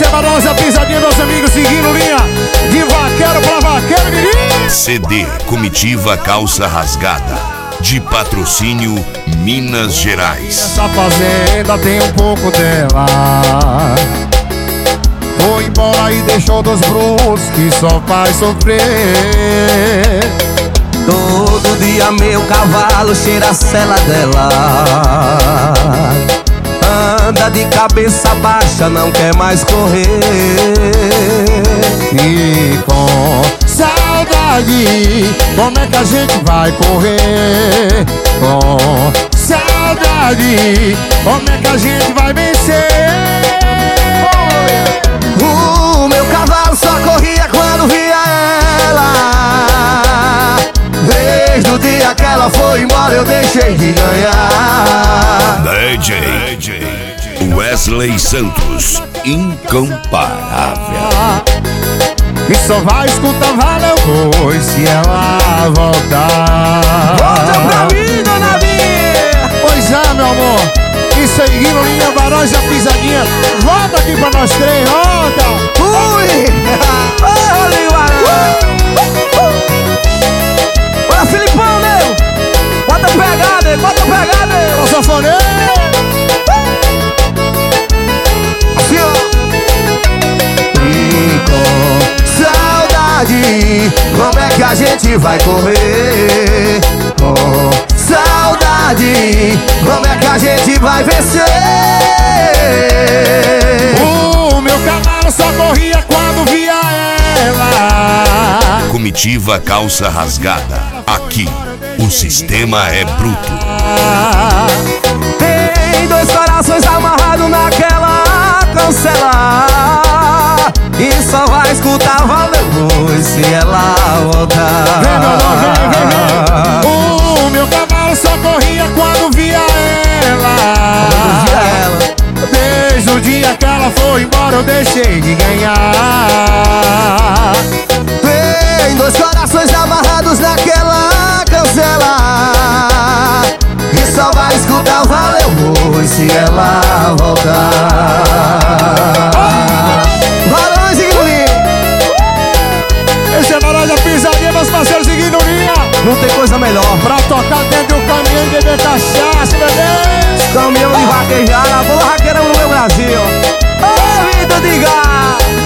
Essa é a Varosa Pisadinha, meus amigos, seguindo linha de vaqueiro pra vaqueiro, menino. CD Comitiva Calça Rasgada, de Patrocínio Minas Gerais. Essa fazenda tem um pouco dela. Foi embora e deixou dos brutos que só faz sofrer. Todo dia meu cavalo cheira a sela dela. Anda de cabeça baixa, não quer mais correr. E com saudade, como é que a gente vai correr? Com saudade, como é que a gente vai vencer? O meu cavalo só corria quando via ela. Desde o dia que ela foi embora eu deixei de ganhar. DJ Wesley Santos, incomparável. E só vai escutar valeu pois se ela voltar. Volta pra mim, dona Bia. Pois é, meu amor. Isso aí, Guilolinha, Varosa Pisadinha. Volta aqui pra nós três, volta. Ui! Olha, olha, Filipão, meu! Bota pegada, bota pegada! Ô, sanfoneiro! Assim, ó! E com saudade, como é que a gente vai correr? Com saudade, como é que a gente vai vencer? O meu cavalo só corria quando via ela. Comitiva Calça Rasgada, aqui o sistema é bruto. Tem dois corações amarrados naquela cancela. E só vai escutar valeu se ela voltar. Vem, meu amor, vem. O meu cavalo só corria quando via ela. Desde o dia que ela foi embora eu deixei de ganhar. Tem dois corações amarrados naquela cancela. E só vai escutar valeu se ela voltar. Valores e Guilolinha. Esse é Varosa Pisadinha, meus parceiros de Guilolinha. Não tem coisa melhor. Pra tocar dentro do caminhão e beber cachaça, bebê. Caminhão de vaquejada, boa raqueirão no meu Brasil. Ô, Vitor, diga!